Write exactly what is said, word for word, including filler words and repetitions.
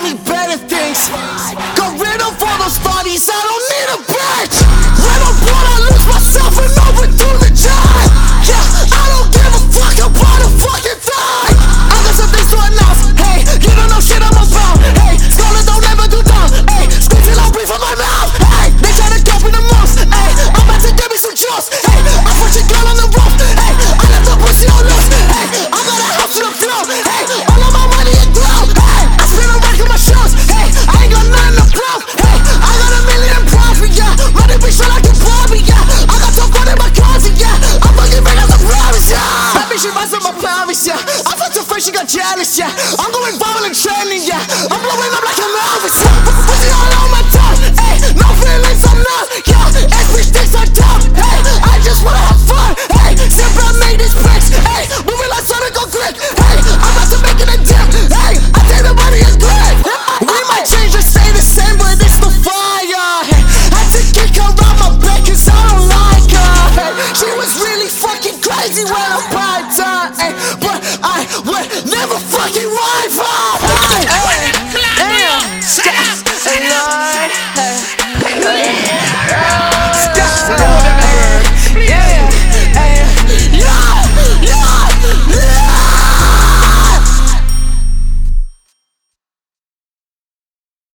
me better things. Got rid of all those bodies, I don't need a bitch. When I'm born, I lose myself and overdo the job. Yeah, I don't give a fuck about a fucking thing. I got some things to announce. Hey, you don't know shit I'm about. Hey, scholar don't ever do dumb. Hey, scream till I breathe from my mouth. Hey, they try to copy the most. Hey, I'm about to give me some juice. Hey, I put your girl on the roof. Hey, I left the pussy on loose. Hey, I got a house to the floor. Hey, all of my money in glow. Hey, I spin a rack in my shoes. Hey, I ain't got nothing to prove. Hey, I got a million profit, yeah. Money be shit like a Barbie, yeah. I got top one in my closet, yeah. I'm fucking big as a promise, yeah. That bitch, she runs in my promise, yeah. I fucked her first, she got jealous, yeah. I'm going viral and trending, yeah.